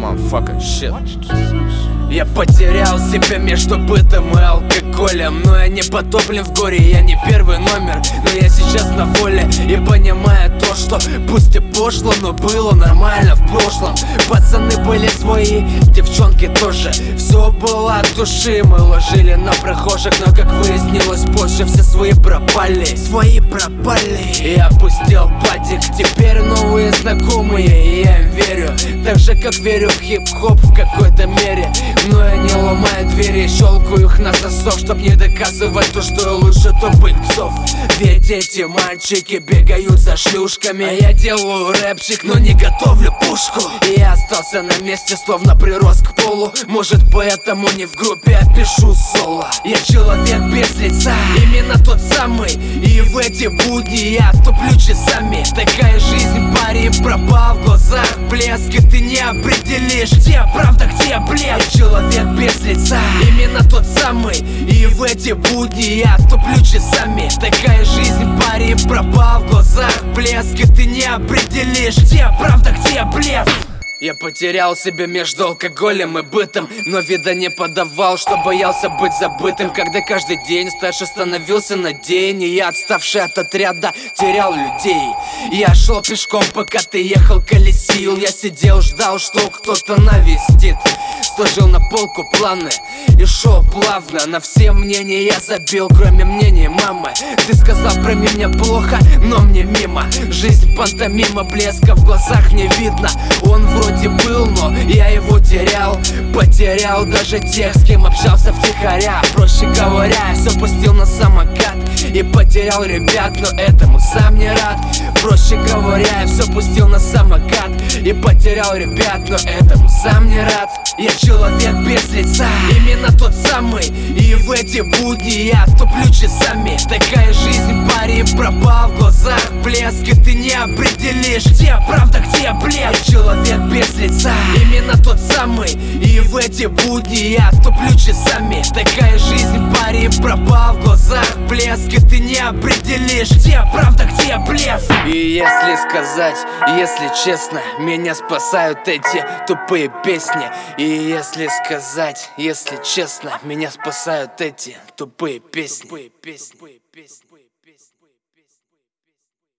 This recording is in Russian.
motherfucker, shit. Я потерял себя между бытом и алкоголем, но я не потоплен в горе, я не первый номер. Но я сейчас на воле и понимаю то, что пусть и пошло, но было нормально в прошлом. Пацаны были свои, девчонки тоже, все было от души. Мы ложили на прохожих, но как выяснилось позже, все свои пропали. Я опустил платик, теперь новые знакомые, и я им верю, так же как верю в хип-хоп в какой-то мере. Но я не ломаю двери, щелкаю их на засов, чтоб не доказывать то, что я лучше тупых псов. Ведь эти мальчики бегают за шлюшками, а я делаю рэпчик, но не готовлю пушку. И я остался на месте, словно прирос к полу. Может, поэтому не в группе, а пишу соло. Я человек без лица, именно тот самый. И в эти будни я туплю часами. Такая жизнь, парень, пропал в глазах блеск, и ты не определишь, где правда, где блеск. Человек без лица, именно тот самый. И в эти будни я туплю часами. Такая жизнь, парень, пропал в глазах блеск, и ты не определишь, где правда, где блеск. Я потерял себя между алкоголем и бытом, но вида не подавал, что боялся быть забытым. Когда каждый день старше становился на день, и я, отставший от отряда, терял людей. Я шел пешком, пока ты ехал, колесил. Я сидел, ждал, что кто-то навестит. Сложил на полку планы и шел плавно. На все мнения я забил, кроме мнения мамы. Ты сказал про меня плохо, но мне мимо. Жизнь пантомима, блеска в глазах не видно. Он вроде был, но я его терял. Потерял даже тех, с кем общался втихаря. Проще говоря, я все пустил на самокат и потерял ребят, но этому сам не рад. Проще говоря, я все пустил на самокат и потерял ребят, но этому сам не рад. Я человек без лица, именно тот самый. И в эти будни я туплю часами. Такая жизнь, парень, пропал в глазах блеск, и ты не определишь, где правда, где блеск. Я человек без лица, именно тот самый. И в эти будни я туплю часами. Такая жизнь, парень, пропал в глазах блеск, и ты не определишь, где правда, где блеск. И если сказать, если честно, меня спасают эти тупые песни. И если сказать, если честно, меня спасают эти тупые песни.